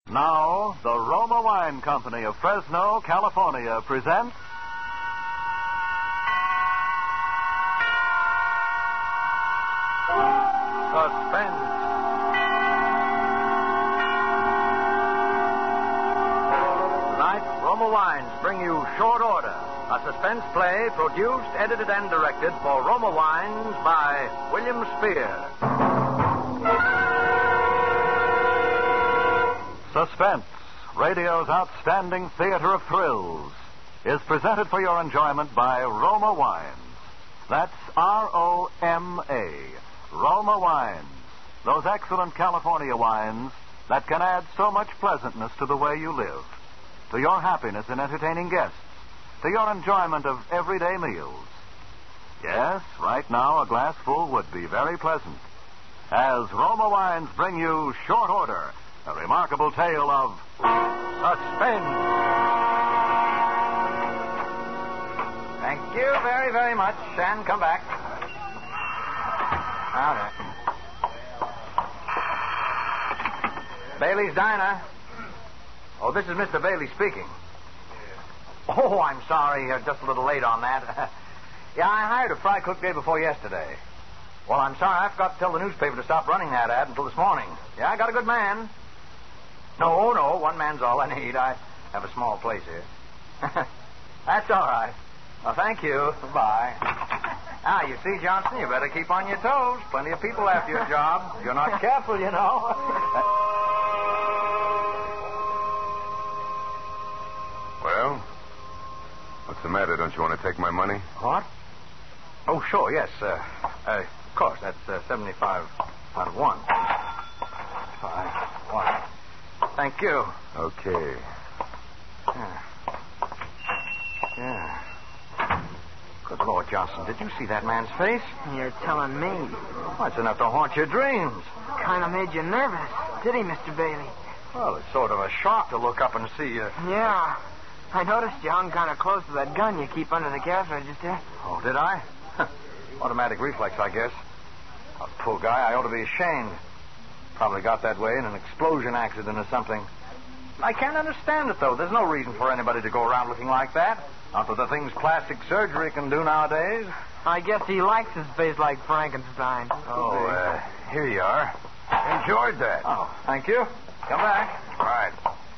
Now, the Roma Wine Company of Fresno, California presents Suspense. Tonight, Roma Wines bring you Short Order, a suspense play produced, edited, and directed for Roma Wines by William Spear. Suspense, radio's outstanding theater of thrills, is presented for your enjoyment by Roma Wines. That's R-O-M-A, Roma Wines. Those excellent California wines that can add so much pleasantness to the way you live, to your happiness in entertaining guests, to your enjoyment of everyday meals. Yes, right now a glass full would be very pleasant. As Roma Wines bring you Short Order, a remarkable tale of suspense. Thank you very, very much, and come back. All right. Bailey's Diner. Oh, this is Mr. Bailey speaking. Oh, I'm sorry. Just a little late on that. Yeah, I hired a fry cook day before yesterday. Well, I'm sorry. I forgot to tell the newspaper to stop running that ad until this morning. Yeah, I got a good man. No, one man's all I need. I have a small place here. That's all right. Well, thank you. Bye. Now, you see, Johnson, you better keep on your toes. Plenty of people after your job. If you're not careful, you know. Well, what's the matter? Don't you want to take my money? What? Oh, sure, yes. Of course, that's 75 out of 1. 5, 1. Thank you. Okay. Yeah. Good Lord, Johnson, did you see that man's face? You're telling me. Well, that's enough to haunt your dreams. Kind of made you nervous, did he, Mr. Bailey? Well, it's sort of a shock to look up and see you. Yeah. I noticed you hung kind of close to that gun you keep under the cash register. Oh, did I? Automatic reflex, I guess. Oh, poor guy, I ought to be ashamed. Probably got that way in an explosion accident or something. I can't understand it, though. There's no reason for anybody to go around looking like that. Not with the things plastic surgery can do nowadays. I guess he likes his face like Frankenstein. Oh, here you are. Enjoyed that. Oh, thank you. Come back. Right.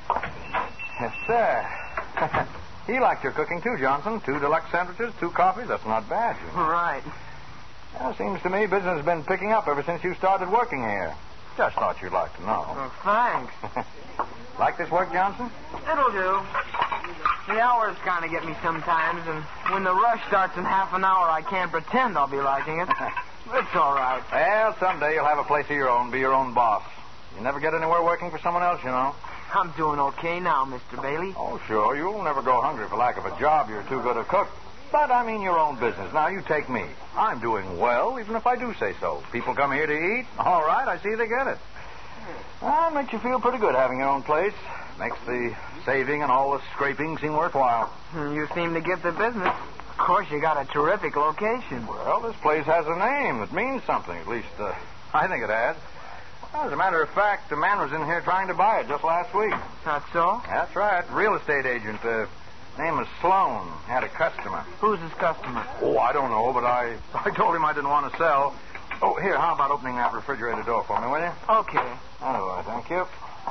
Yes, sir. He liked your cooking, too, Johnson. 2 deluxe sandwiches, 2 coffees. That's not bad. Right. Well, seems to me business has been picking up ever since you started working here. Just thought you'd like to know. Well, thanks. Like this work, Johnson? It'll do. The hours kind of get me sometimes, and when the rush starts in half an hour, I can't pretend I'll be liking it. It's all right. Well, someday you'll have a place of your own, be your own boss. You never get anywhere working for someone else, you know. I'm doing okay now, Mr. Bailey. Oh, sure. You'll never go hungry for lack of a job. You're too good a cook. But, I mean, your own business. Now, you take me. I'm doing well, even if I do say so. People come here to eat. All right, I see they get it. Well, it makes you feel pretty good having your own place. Makes the saving and all the scraping seem worthwhile. You seem to get the business. Of course, you got a terrific location. Well, this place has a name that means something. At least, I think it has. Well, as a matter of fact, the man was in here trying to buy it just last week. That's so? That's right. Real estate agent. Name is Sloan. Had a customer. Who's his customer? Oh, I don't know, but I told him I didn't want to sell. Oh, here, how about opening that refrigerator door for me, will you? Okay. Oh, thank you.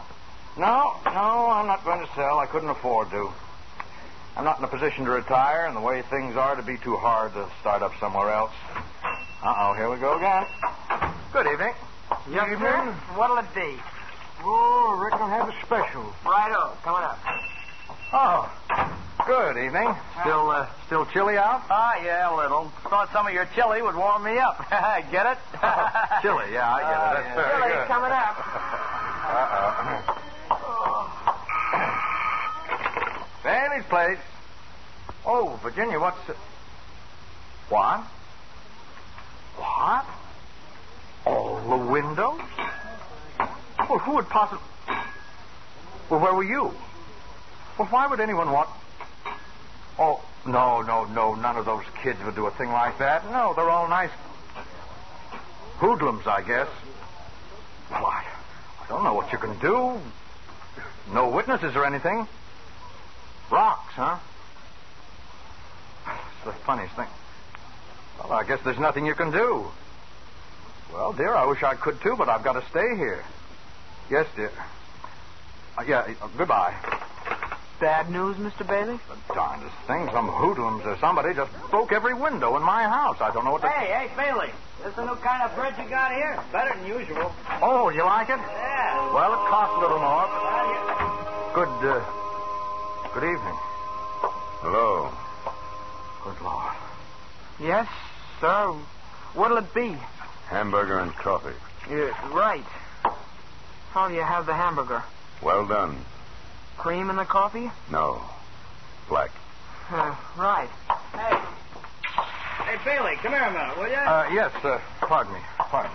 No, I'm not going to sell. I couldn't afford to. I'm not in a position to retire, and the way things are, to be too hard to start up somewhere else. Uh-oh, here we go again. Good evening. Yes, sir? What'll it be? Oh, I reckon I'll have a special. Righto, coming up. Oh, good evening. Still chilly out? Yeah, a little. Thought some of your chili would warm me up. Get it? Chilly, yeah, I get it. That's very Chili good. coming up. Bailey's place. Oh, Virginia, what's... What? What? All the windows? Well, who would possibly... Well, where were you? Well, why would anyone want... Oh, no. None of those kids would do a thing like that. No, they're all nice hoodlums, I guess. Well, I don't know what you can do. No witnesses or anything. Rocks, huh? It's the funniest thing. Well, I guess there's nothing you can do. Well, dear, I wish I could too, but I've got to stay here. Yes, dear. Goodbye. Bad news, Mr. Bailey? The darndest thing. Some hoodlums or somebody just broke every window in my house. I don't know what to... Hey, Bailey. This a new kind of bread you got here? Better than usual. Oh, you like it? Yeah. Well, it costs a little more. Good evening. Hello. Good Lord. Yes, sir. What'll it be? Hamburger and coffee. Right. How do you have the hamburger? Well done. Cream in the coffee? No. Black. Right. Hey, Bailey, come here a minute, will you? Yes, pardon me.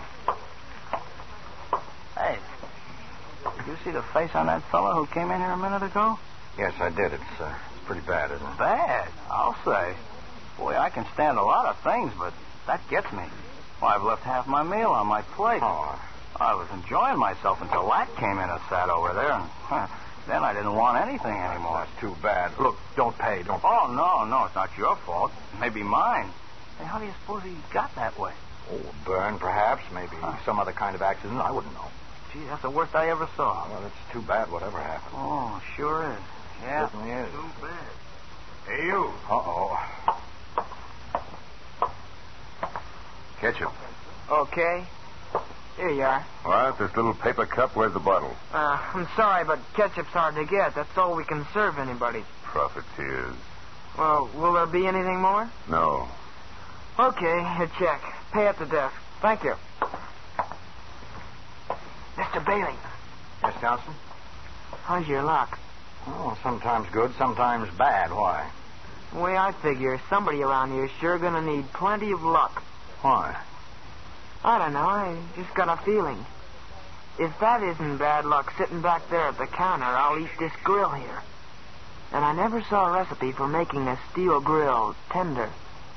Hey, did you see the face on that fellow who came in here a minute ago? Yes, I did. It's pretty bad, isn't it? Bad, I'll say. Boy, I can stand a lot of things, but that gets me. Well, I've left half my meal on my plate. Oh. I was enjoying myself until that came in and sat over there, and then I didn't want anything anymore. That's too bad. Look, don't pay. Oh, no, it's not your fault. Maybe mine. Hey, how do you suppose he got that way? Oh, a burn, perhaps. Maybe some other kind of accident. I wouldn't know. Gee, that's the worst I ever saw. Well, it's too bad whatever happened. Oh, sure is. Yeah. It certainly is. Too bad. Hey, you. Uh-oh. Ketchup. Okay. Here you are. What? This little paper cup? Where's the bottle? I'm sorry, but ketchup's hard to get. That's all we can serve anybody. Profiteers. Well, will there be anything more? No. Okay, a check. Pay at the desk. Thank you. Mr. Bailey, Yes, Johnson? how's your luck? Oh, sometimes good, sometimes bad. Why? The way I figure, somebody around here is sure gonna need plenty of luck. Why? I don't know. I just got a feeling. If that isn't bad luck sitting back there at the counter, I'll eat this grill here. And I never saw a recipe for making a steel grill tender.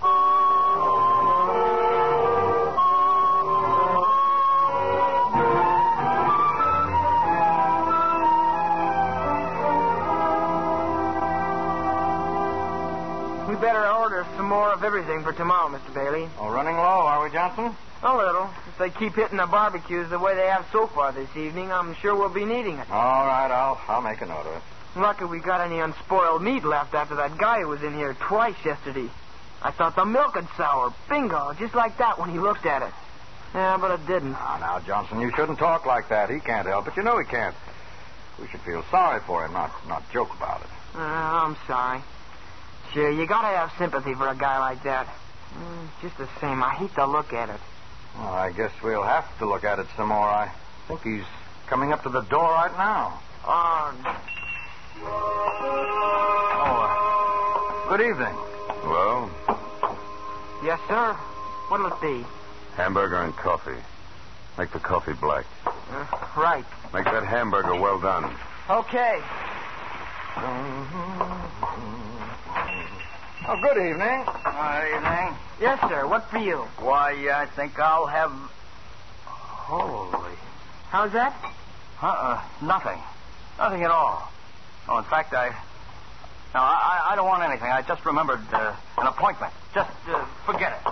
We better order some more of everything for tomorrow, Mr. Bailey. Oh, running low, are we, Johnson? A little. If they keep hitting the barbecues the way they have so far this evening, I'm sure we'll be needing it. All right, I'll make a note of it. Lucky we got any unspoiled meat left after that guy who was in here twice yesterday. I thought the milk had soured. Bingo, just like that when he looked at it. Yeah, but it didn't. Now, Johnson, you shouldn't talk like that. He can't help it. You know he can't. We should feel sorry for him, not joke about it. I'm sorry. Sure, you gotta have sympathy for a guy like that. Just the same, I hate to look at it. Well, I guess we'll have to look at it some more. I think he's coming up to the door right now. Good evening. Well, Yes, sir. What'll it be? hamburger and coffee. Make the coffee black. Right. Make that hamburger well done. Okay. Oh, good evening. Good evening. Yes, sir. What for you? Why, I think I'll have... Holy... How's that? Nothing. Nothing at all. Oh, in fact, I don't want anything. I just remembered an appointment. Just forget it.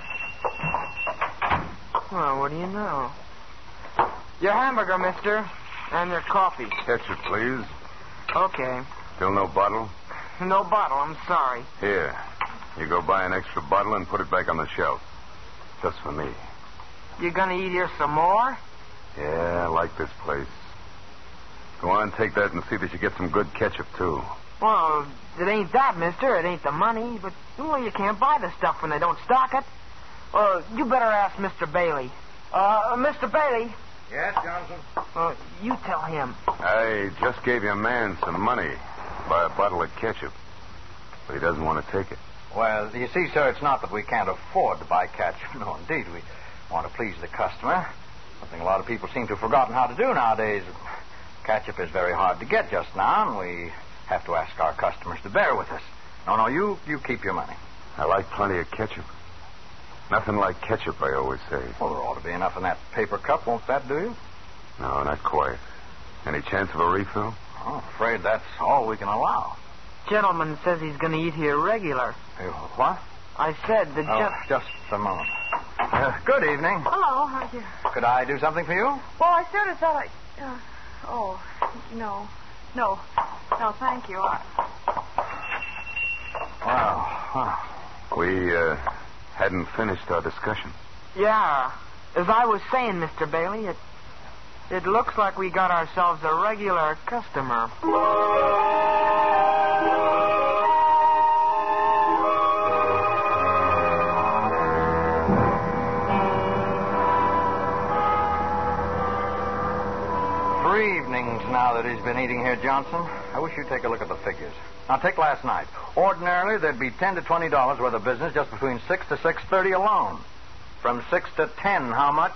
Well, what do you know? Your hamburger, mister, and your coffee. Ketchup, please. Okay. Still no bottle? No bottle, I'm sorry. Here. You go buy an extra bottle and put it back on the shelf. Just for me. You gonna eat here some more? Yeah, I like this place. Go on, take that and see that you get some good ketchup, too. Well, it ain't that, mister. It ain't the money. But, well, you can't buy the stuff when they don't stock it. You better ask Mr. Bailey. Mr. Bailey, Yes, Johnson? you tell him. I just gave your man some money to buy a bottle of ketchup. But he doesn't want to take it. Well, you see, sir, it's not that we can't afford to buy ketchup. No, indeed. We want to please the customer. Something a lot of people seem to have forgotten how to do nowadays. Ketchup is very hard to get just now, and we have to ask our customers to bear with us. No, you keep your money. I like plenty of ketchup. Nothing like ketchup, I always say. Well, there ought to be enough in that paper cup, won't that do you? No, not quite. Any chance of a refill? I'm afraid that's all we can allow. Gentleman says he's going to eat here regular. What? I said the Just a moment. Good evening. Hello, how are you? Could I do something for you? Well, I sort of thought I... no. No, thank you. Wow. We hadn't finished our discussion. Yeah. As I was saying, Mr. Bailey, it looks like we got ourselves a regular customer. Now that he's been eating here, Johnson, I wish you'd take a look at the figures. Now, take last night. Ordinarily, there'd be $10 to $20 worth of business just between 6 to 6:30 alone. From 6 to 10, how much?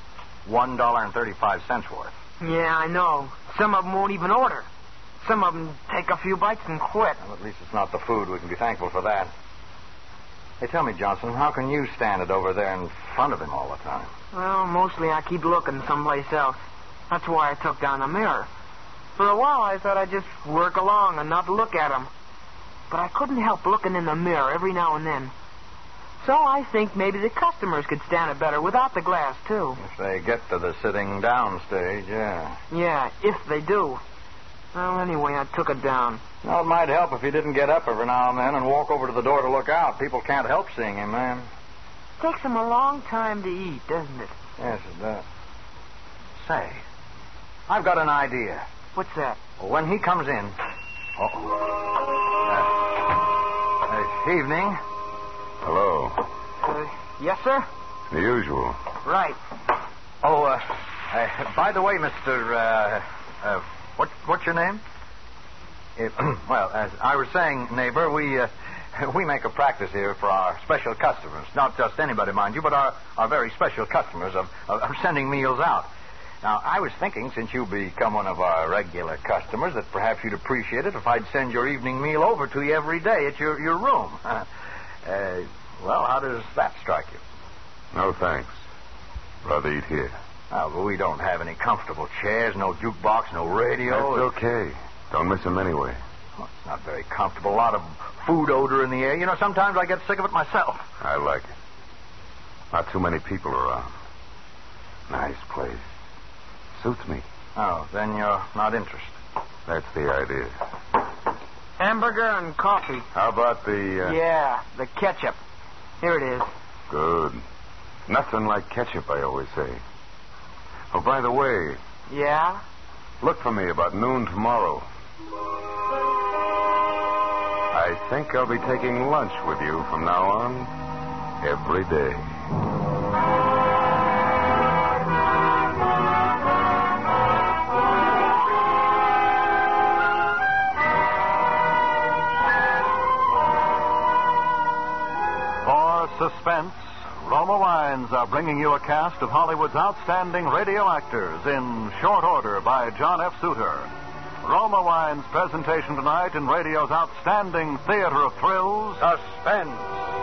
$1.35 worth. Yeah, I know. Some of them won't even order. Some of them take a few bites and quit. Well, at least it's not the food. We can be thankful for that. Hey, tell me, Johnson, how can you stand it over there in front of him all the time? Well, mostly I keep looking someplace else. That's why I took down the mirror. For a while, I thought I'd just work along and not look at him. But I couldn't help looking in the mirror every now and then. So I think maybe the customers could stand it better without the glass, too. If they get to the sitting down stage, yeah. Yeah, if they do. Well, anyway, I took it down. Well, it might help if he didn't get up every now and then and walk over to the door to look out. People can't help seeing him, man. Takes him a long time to eat, doesn't it? Yes, it does. Say, I've got an idea. What's that? When he comes in... evening. Hello. Yes, sir? The usual. Right. Oh, by the way, Mr. What's your name? Well, as I was saying, neighbor, we make a practice here for our special customers. Not just anybody, mind you, but our very special customers of sending meals out. Now, I was thinking, since you become one of our regular customers, that perhaps you'd appreciate it if I'd send your evening meal over to you every day at your room. Well, how does that strike you? No, thanks. Rather eat here. Oh, but we don't have any comfortable chairs, no jukebox, no radio. That's okay. Don't miss them anyway. Well, it's not very comfortable. A lot of food odor in the air. You know, sometimes I get sick of it myself. I like it. Not too many people around. Nice place. Suits me. Oh, then you're not interested. That's the idea. Hamburger and coffee. How about the... Yeah, the ketchup. Here it is. Good. Nothing like ketchup, I always say. Oh, by the way... Yeah? Look for me about noon tomorrow. I think I'll be taking lunch with you from now on every day. Suspense, Roma Wines are bringing you a cast of Hollywood's outstanding radio actors in short order by John F. Suter. Roma Wines' presentation tonight in radio's outstanding theater of thrills, Suspense.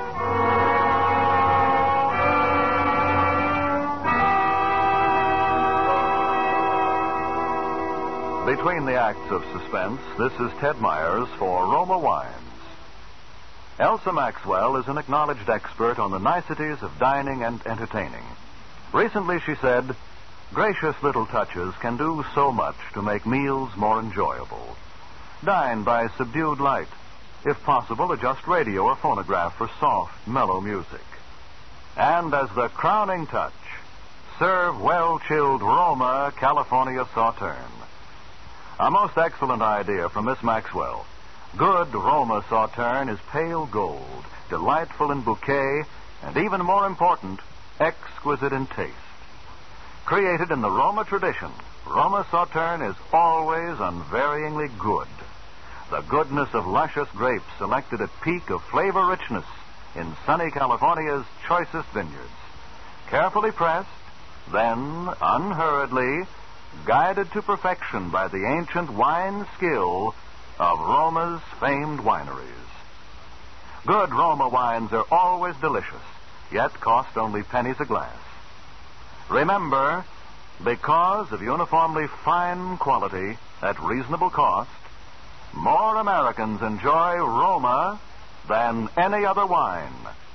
Between the acts of suspense, this is Ted Myers for Roma Wines. Elsa Maxwell is an acknowledged expert on the niceties of dining and entertaining. Recently she said, "Gracious little touches can do so much to make meals more enjoyable. Dine by subdued light. If possible, adjust radio or phonograph for soft, mellow music. And as the crowning touch, serve well-chilled Roma California Sauterne." A most excellent idea from Miss Maxwell. Good Roma Sauterne is pale gold, delightful in bouquet, and even more important, exquisite in taste. Created in the Roma tradition, Roma Sauterne is always unvaryingly good. The goodness of luscious grapes selected at peak of flavor richness in sunny California's choicest vineyards. Carefully pressed, then unhurriedly guided to perfection by the ancient wine skill of Roma's famed wineries. Good Roma wines are always delicious, yet cost only pennies a glass. Remember, because of uniformly fine quality, at reasonable cost, more Americans enjoy Roma than any other wine.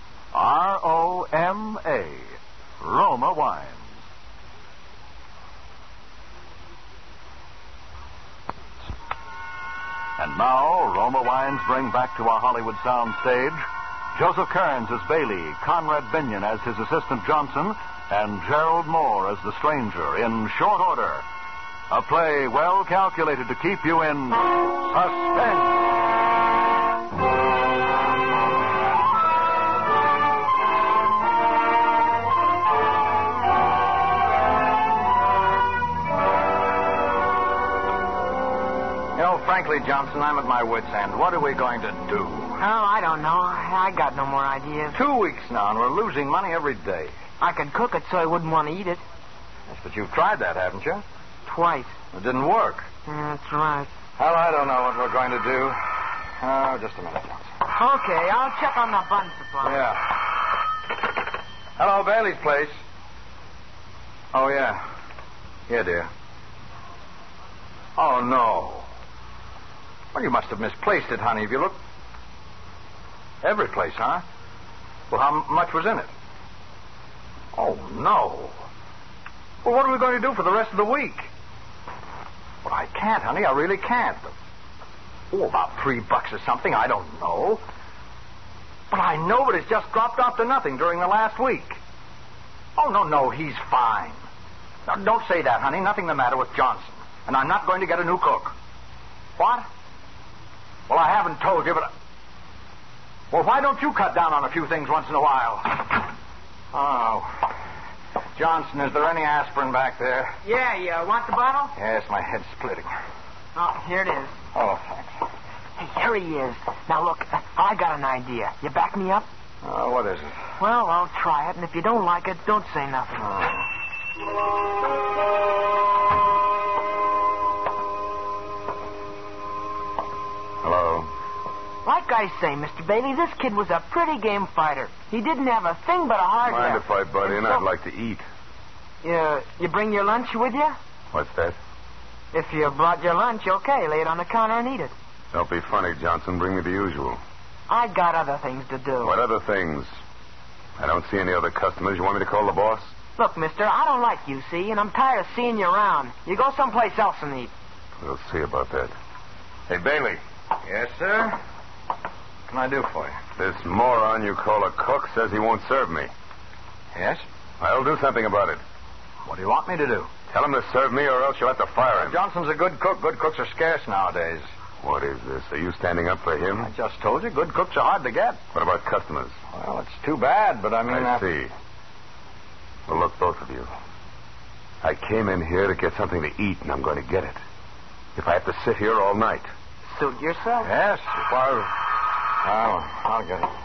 R-O-M-A, Roma wines. And now, Roma wines bring back to our Hollywood sound stage Joseph Kearns as Bailey, Conrad Binion as his assistant Johnson, and Gerald Moore as the stranger in Short Order. A play well calculated to keep you in suspense. Frankly, Johnson, I'm at my wit's end. What are we going to do? Oh, I don't know. I got no more ideas. 2 weeks now, and we're losing money every day. I could cook it so I wouldn't want to eat it. Yes, but you've tried that, haven't you? Twice. It didn't work. Yeah, that's right. Well, I don't know what we're going to do. Oh, just a minute, Johnson. Okay, I'll check on the bun supply. Yeah. Hello, Bailey's place. Oh, yeah. Yeah, dear. Oh, no. Well, you must have misplaced it, honey. Have you looked? Every place, huh? Well, how much was in it? Oh, no. Well, what are we going to do for the rest of the week? Well, I can't, honey. I really can't. Oh, about $3 or something. I don't know. But I know it has just dropped off to nothing during the last week. Oh, no, he's fine. Now, don't say that, honey. Nothing the matter with Johnson. And I'm not going to get a new cook. What? Well, I haven't told you, but... Well, why don't you cut down on a few things once in a while? Oh. Johnson, is there any aspirin back there? Yeah, you want the bottle? Yes, my head's splitting. Oh, here it is. Oh, thanks. Hey, here he is. Now, look, I got an idea. You back me up? Oh, what is it? Well, I'll try it, and if you don't like it, don't say nothing. Hello? Like I say, Mr. Bailey, this kid was a pretty game fighter. He didn't have a thing but a hard Mind left. if I butt in? I'd like to eat. You bring your lunch with you? What's that? If you brought your lunch, okay. Lay it on the counter and eat it. Don't be funny, Johnson. Bring me the usual. I got other things to do. What other things? I don't see any other customers. You want me to call the boss? Look, mister, I don't like you, see, and I'm tired of seeing you around. You go someplace else and eat. We'll see about that. Hey, Bailey. Yes, sir? What can I do for you? This moron you call a cook says he won't serve me. Yes? I'll do something about it. What do you want me to do? Tell him to serve me or else you'll have to fire him. Johnson's a good cook. Good cooks are scarce nowadays. What is this? Are you standing up for him? I just told you, good cooks are hard to get. What about customers? Well, it's too bad, but I mean... I see. Well, look, both of you. I came in here to get something to eat, and I'm going to get it. If I have to sit here all night. Suit yourself. Yes, if I'll get it.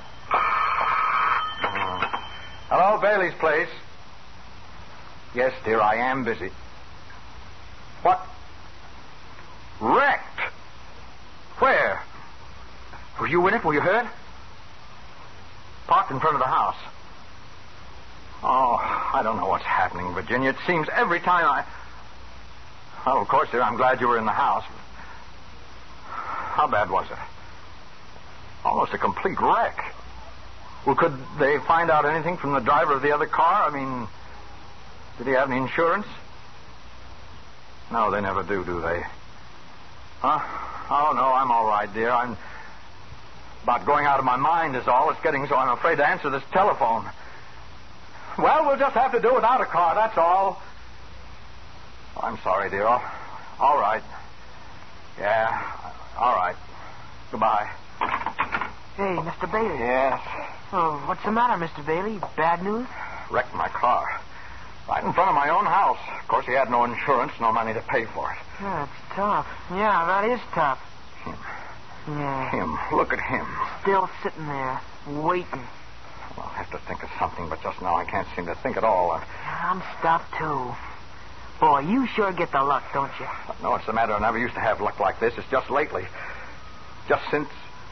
Hello, Bailey's place. Yes, dear, I am busy. What? Wrecked? Where? Were you in it? Were you hurt? Parked in front of the house. Oh, I don't know what's happening, Virginia. It seems every time I... Oh, of course, dear, I'm glad you were in the house. How bad was it? Almost a complete wreck. Well, could they find out anything from the driver of the other car? I mean, did he have any insurance? No, they never do they? Huh? Oh, no, I'm all right, dear. I'm about going out of my mind is all. It's getting so I'm afraid to answer this telephone. Well, we'll just have to do without a car, that's all. I'm sorry, dear. All right. Yeah, all right. Goodbye. Hey, Mr. Bailey. Yes? Oh, what's the matter, Mr. Bailey? Bad news? Wrecked my car. Right in front of my own house. Of course, he had no insurance, no money to pay for it. Yeah, it's tough. Yeah, that is tough. Him. Yeah. Him. Look at him. Still sitting there, waiting. I'll have to think of something, but just now I can't seem to think at all. I'm stuffed, too. Boy, you sure get the luck, don't you? No, it's the matter. I never used to have luck like this. It's just lately. Just since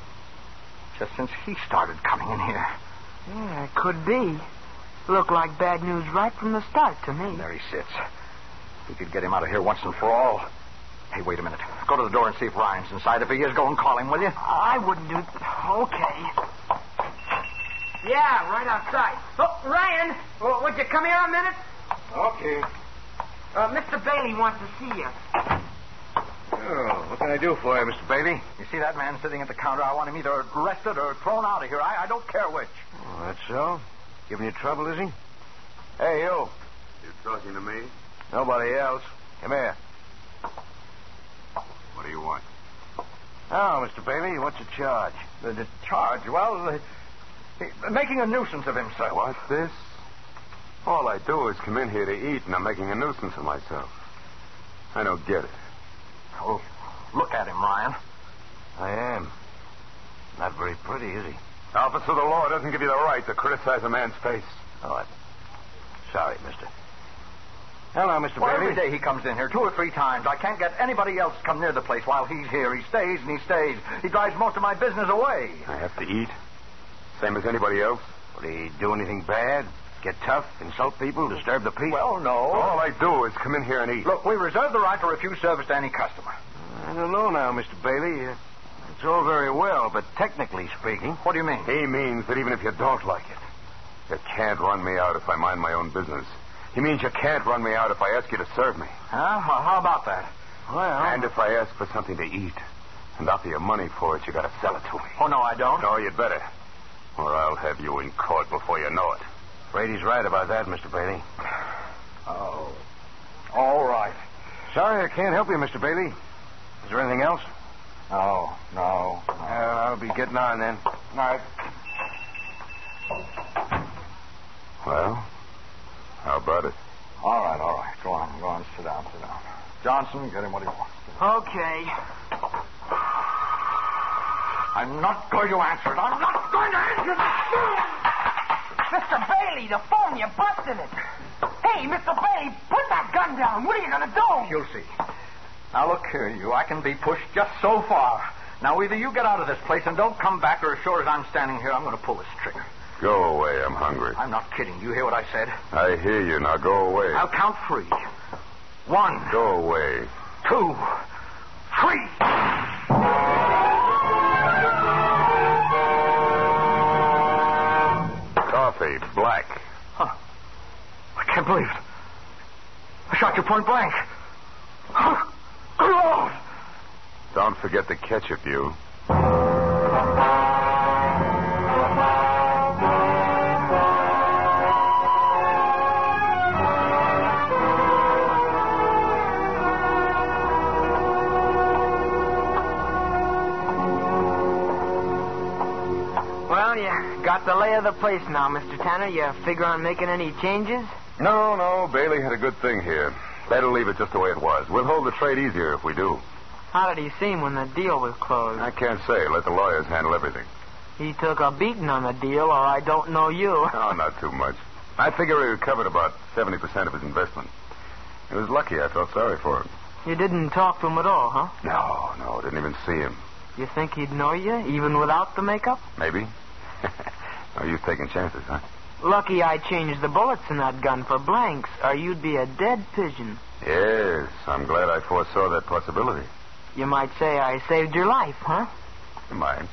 he started coming in here. Yeah, it could be. Looked like bad news right from the start to me. There he sits. If we could get him out of here once and for all. Hey, wait a minute. Go to the door and see if Ryan's inside. If he is, go and call him, will you? I wouldn't do... Okay. Yeah, right outside. Oh, Ryan, would you come here a minute? Okay. Mr. Bailey wants to see you. Oh, what can I do for you, Mr. Bailey? You see that man sitting at the counter? I want him either arrested or thrown out of here. I don't care which. Oh, that's so? Giving you trouble, is he? Hey, you. You talking to me? Nobody else. Come here. What do you want? Oh, Mr. Bailey, what's the charge? The charge? Well, making a nuisance of himself. What's this? All I do is come in here to eat, and I'm making a nuisance of myself. I don't get it. Oh, look at him, Ryan. I am. Not very pretty, is he? Officer of the law doesn't give you the right to criticize a man's face. Oh, I'm sorry, mister. Hello, Mr. Well, Bailey. every day he comes in here 2 or 3 times. I can't get anybody else to come near the place while he's here. He stays and he stays. He drives most of my business away. I have to eat. Same as anybody else. Will he do anything bad? Get tough, insult people, disturb the peace? Well, no. All I do is come in here and eat. Look, we reserve the right to refuse service to any customer. I don't know now, Mr. Bailey. It's all very well, but technically speaking... What do you mean? He means that even if you don't like it, you can't run me out if I mind my own business. He means you can't run me out if I ask you to serve me. Huh? How about that? Well... And if I ask for something to eat and offer you money for it, you got to sell it to me. Oh, no, I don't. No, you'd better. Or I'll have you in court before you know it. Brady's right about that, Mr. Bailey. Oh. All right. Sorry I can't help you, Mr. Bailey. Is there anything else? No. I'll be getting on then. Night. Well, how about it? All right. Go on. Sit down. Johnson, get him what he wants. Okay. I'm not going to answer it. I'm not going to answer this. Mr. Bailey, the phone, you busted it. Hey, Mr. Bailey, put that gun down. What are you going to do? You'll see. Now, look here, you. I can be pushed just so far. Now, either you get out of this place and don't come back, or as sure as I'm standing here, I'm going to pull this trigger. Go away. I'm hungry. I'm not kidding. Do you hear what I said? I hear you. Now go away. I'll count 3. 1. Go away. 2. 3. Coffee, black. Huh. I can't believe it. I shot you point blank. Good Lord! Don't forget the ketchup, you. Well, you got the lay of the place now, Mr. Tanner. You figure on making any changes? No. Bailey had a good thing here. Better leave it just the way it was. We'll hold the trade easier if we do. How did he seem when the deal was closed? I can't say. Let the lawyers handle everything. He took a beating on the deal, or I don't know you. Oh, not too much. I figure he recovered about 70% of his investment. He was lucky. I felt sorry for him. You didn't talk to him at all, huh? No. Didn't even see him. You think he'd know you, even without the makeup? Maybe. No use taking chances, huh? Lucky I changed the bullets in that gun for blanks, or you'd be a dead pigeon. Yes, I'm glad I foresaw that possibility. You might say I saved your life, huh? You might.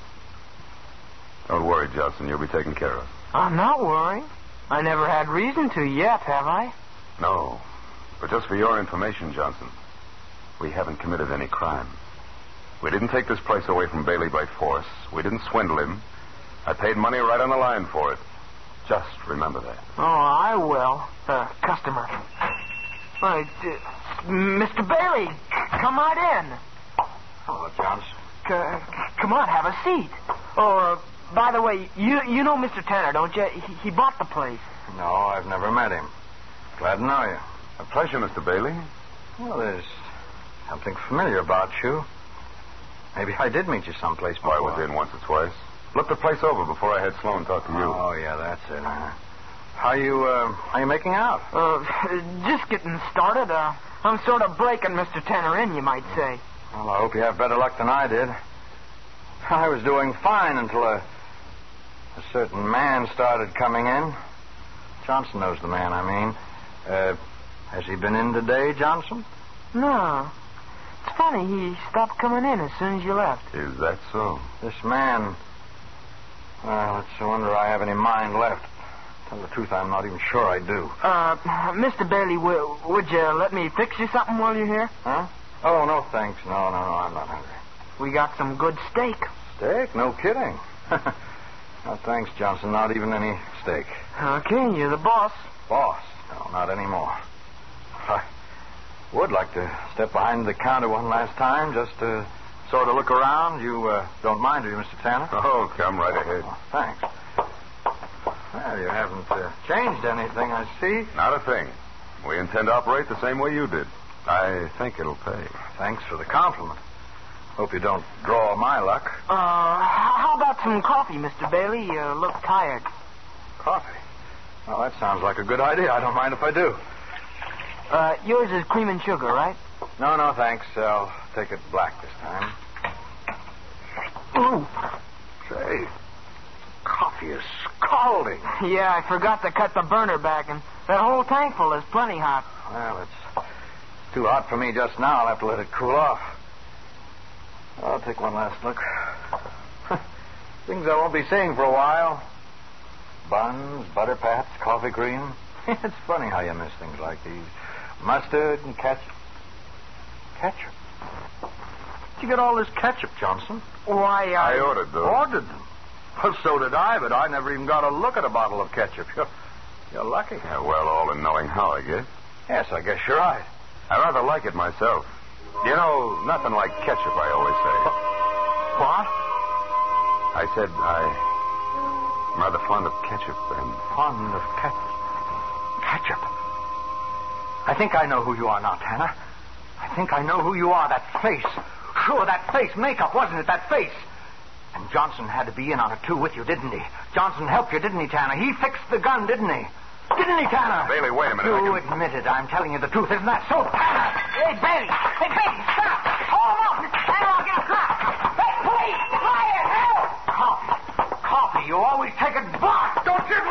Don't worry, Johnson. You'll be taken care of. I'm not worrying. I never had reason to yet, have I? No. But just for your information, Johnson, we haven't committed any crime. We didn't take this place away from Bailey by force. We didn't swindle him. I paid money right on the line for it. Just remember that. Oh, I will. Customer. Right, Mr. Bailey, come right in. Hello, Johnson. Come on, have a seat. Oh, by the way, you know Mr. Tanner, don't you? He bought the place. No, I've never met him. Glad to know you. A pleasure, Mr. Bailey. Well, there's something familiar about you. Maybe I did meet you someplace before. I was in once or twice. Looked the place over before I had Sloan talk to you. Oh, yeah, that's it. How you making out? Just getting started. I'm sort of breaking Mr. Tanner in, you might say. Well, I hope you have better luck than I did. I was doing fine until a certain man started coming in. Johnson knows the man, I mean. Has he been in today, Johnson? No. It's funny, he stopped coming in as soon as you left. Is that so? This man... Well, it's a wonder I have any mind left. Tell the truth, I'm not even sure I do. Mr. Bailey, would you let me fix you something while you're here? Huh? Oh, no, thanks. No, I'm not hungry. We got some good steak. Steak? No kidding. No, thanks, Johnson. Not even any steak. Okay, you're the boss. Boss? No, not anymore. I would like to step behind the counter one last time just to sort of look around. You don't mind, do you, Mr. Tanner? Oh, come right ahead. Thanks. Well, you haven't changed anything, I see. Not a thing. We intend to operate the same way you did. I think it'll pay. Thanks for the compliment. Hope you don't draw my luck. How about some coffee, Mr. Bailey? You look tired. Coffee? Well, that sounds like a good idea. I don't mind if I do. Yours is cream and sugar, right? No, thanks. I'll take it black this time. Ooh. Say, coffee is scalding. Yeah, I forgot to cut the burner back, and that whole tankful is plenty hot. Well, it's too hot for me just now. I'll have to let it cool off. I'll take one last look. Things I won't be seeing for a while. Buns, butter pats, coffee cream. It's funny how you miss things like these. Mustard and ketchup. Ketchup? Where'd you get all this ketchup, Johnson? Why, I ordered those. Ordered them? Well, so did I, but I never even got a look at a bottle of ketchup. You're lucky. Yeah, well, all in knowing how, I guess. Yes, I guess you're right. I rather like it myself. You know, nothing like ketchup, I always say. What? I said I'm rather fond of ketchup and... Fond of ketchup? I think I know who you are now, Tanner. I think I know who you are. That face. Sure, that face. Makeup, wasn't it? That face. And Johnson had to be in on it, too, with you, didn't he? Johnson helped you, didn't he, Tanner? He fixed the gun, didn't he? Didn't he, Tanner? Bailey, wait a minute. You admit it. I'm telling you the truth. Isn't that so, Tanner? Hey, Bailey! Hey, Bailey, stop! Hold him up! Tanner, I'll get shot! Hey, police! Fire! Help! Coffee. You always take it back. Don't you?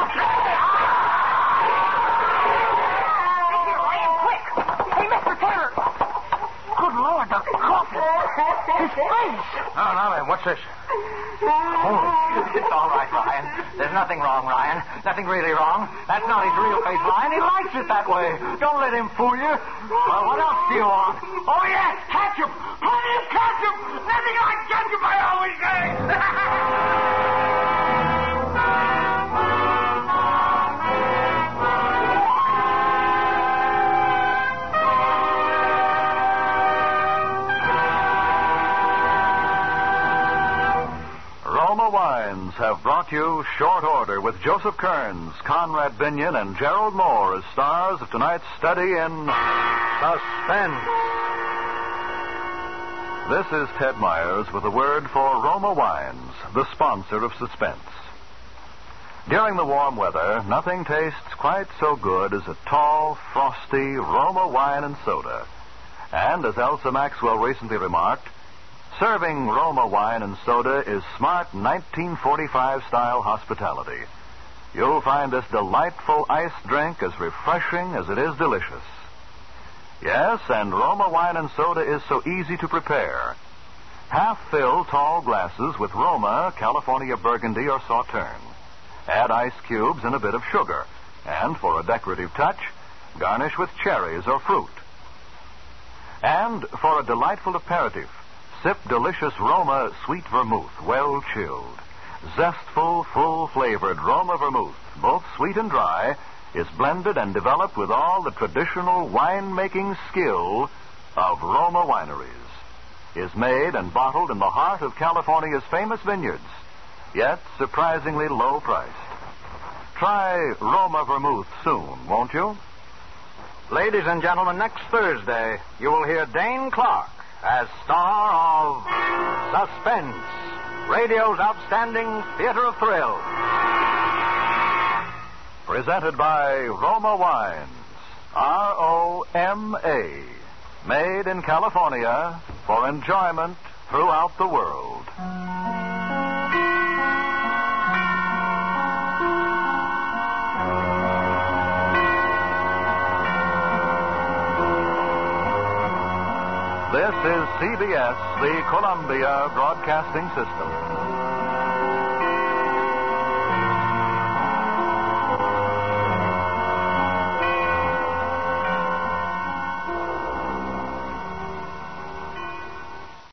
Hey, Mr. Tanner! Good Lord, the coffee! His face! Now then, what's this? Oh, it's all right, Ryan. There's nothing wrong, Ryan. Nothing really wrong. That's not his real face, Ryan. He likes it that way. Don't let him fool you. Well, what else do you want? Oh, yes, ketchup. Plenty of ketchup. Nothing like ketchup, I always say. Roma Wines have brought you Short Order with Joseph Kearns, Conrad Binion, and Gerald Moore as stars of tonight's study in Suspense. This is Ted Myers with a word for Roma Wines, the sponsor of Suspense. During the warm weather, nothing tastes quite so good as a tall, frosty Roma wine and soda. And as Elsa Maxwell recently remarked, serving Roma wine and soda is smart 1945-style hospitality. You'll find this delightful iced drink as refreshing as it is delicious. Yes, and Roma wine and soda is so easy to prepare. Half-fill tall glasses with Roma, California Burgundy, or Sauterne. Add ice cubes and a bit of sugar. And for a decorative touch, garnish with cherries or fruit. And for a delightful aperitif, sip delicious Roma sweet vermouth, well chilled. Zestful, full-flavored Roma vermouth, both sweet and dry, is blended and developed with all the traditional wine-making skill of Roma wineries. Is made and bottled in the heart of California's famous vineyards, yet surprisingly low priced. Try Roma vermouth soon, won't you? Ladies and gentlemen, next Thursday, you will hear Dane Clark as star of Suspense, radio's outstanding theater of thrills. Presented by Roma Wines, R-O-M-A, made in California for enjoyment throughout the world. This is CBS, the Columbia Broadcasting System.